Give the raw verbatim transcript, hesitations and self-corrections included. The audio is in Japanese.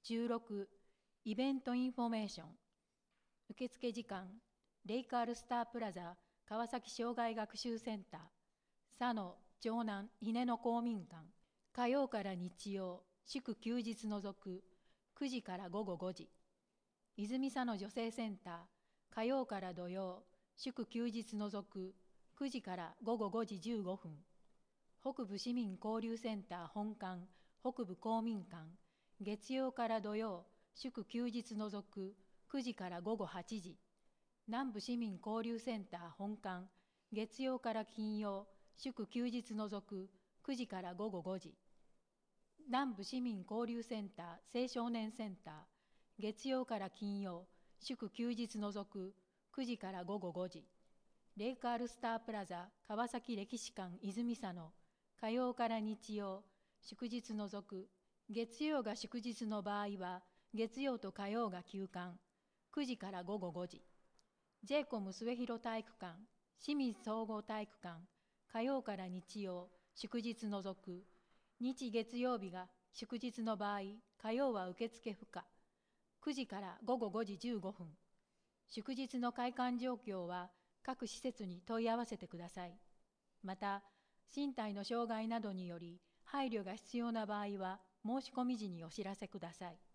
じゅうろく、イベントインフォメーション。受付時間、レイカールスタープラザ川崎障害学習センター、佐野城南稲野公民館、火曜から日曜、祝休日除く、くじから午後ごじ。泉佐野女性センター、火曜から土曜、祝休日除く、くじから午後ごじじゅうごふん。北部市民交流センター本館、北部公民館、月曜から土曜、祝休日除く、くじから午後はちじ。南部市民交流センター本館、月曜から金曜、祝休日除く、くじから午後ごじ。南部市民交流センター青少年センター、月曜から金曜、祝休日除く、くじから午後ごじ。レイカールスタープラザ川崎歴史館泉佐野、火曜から日曜、祝日除く、月曜が祝日の場合は、月曜と火曜が休館、くじから午後ごじ。ジェイコム末広体育館、清水総合体育館、火曜から日曜、祝日除く、日月曜日が祝日の場合、火曜は受付不可、くじから午後ごじじゅうごふん。祝日の開館状況は各施設に問い合わせてください。また、身体の障害などにより配慮が必要な場合は、申し込み時にお知らせください。